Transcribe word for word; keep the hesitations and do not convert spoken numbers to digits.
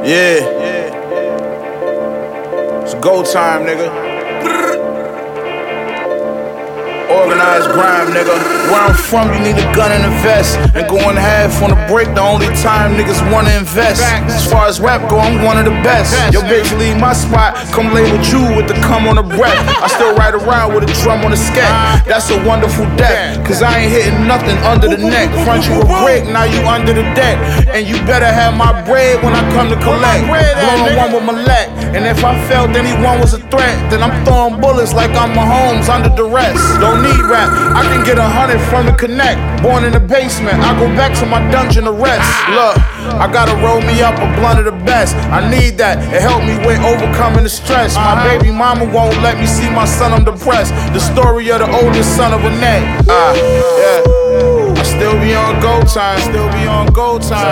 Yeah. It's go time, nigga. Organized grime, nigga. Where I'm from, you need a gun and a vest. And going half on the break, the only time niggas wanna invest. As far as rap go, I'm one of the best. Yo, bitch, leave my spot. Come lay with you with the cum on the breath. I still ride around with a drum on the scat. That's a wonderful death. Cause I ain't hitting nothing under the neck. Front you a brick, now you under the deck. And you better have my bread when I come to collect. Blowing one with my leg. And if I felt anyone was a threat, then I'm throwing bullets like I'm Mahomes under duress. Don't need rap, I can get a hundred from the connect. Born in the basement, I go back to my dungeon to rest. Look, I gotta roll me up a blunt of the best. I need that, it helped me with overcoming the stress. My baby mama won't let me see my son, I'm depressed. The story of the oldest son of a neck. Ah, yeah. I still be on go time, still be on go time.